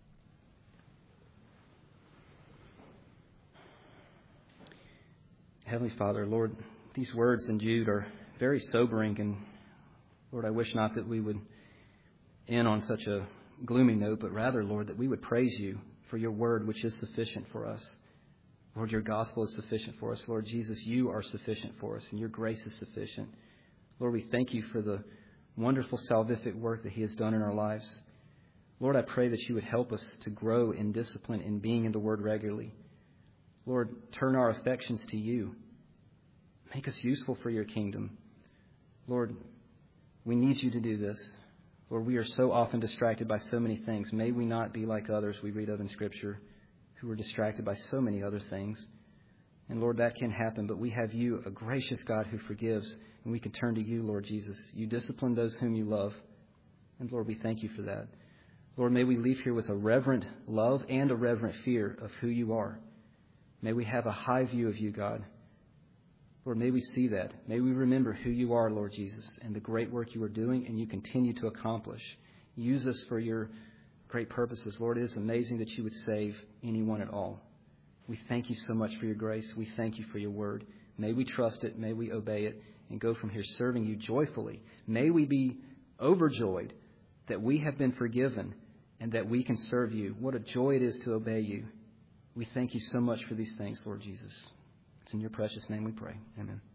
Heavenly Father, Lord, these words in Jude are very sobering, and Lord, I wish not that we would end on such a gloomy note, but rather, Lord, that we would praise You for Your word, which is sufficient for us. Lord, Your gospel is sufficient for us. Lord Jesus, You are sufficient for us, and Your grace is sufficient. Lord, we thank You for the wonderful salvific work that He has done in our lives. Lord, I pray that You would help us to grow in discipline in being in the Word regularly. Lord, turn our affections to You. Make us useful for Your kingdom. Lord, we need You to do this. Lord, we are so often distracted by so many things. May we not be like others we read of in Scripture who are distracted by so many other things. And Lord, that can happen, but we have You, a gracious God who forgives, and we can turn to You, Lord Jesus. You discipline those whom You love. And Lord, we thank You for that. Lord, may we leave here with a reverent love and a reverent fear of who you are. May we have a high view of you, God. Lord, may we see that. May we remember who you are, Lord Jesus, and the great work you are doing and you continue to accomplish. Use us for your great purposes. Lord, it is amazing that you would save anyone at all. We thank you so much for your grace. We thank you for your word. May we trust it. May we obey it and go from here serving you joyfully. May we be overjoyed that we have been forgiven and that we can serve you. What a joy it is to obey you. We thank you so much for these things, Lord Jesus. It's in your precious name we pray. Amen.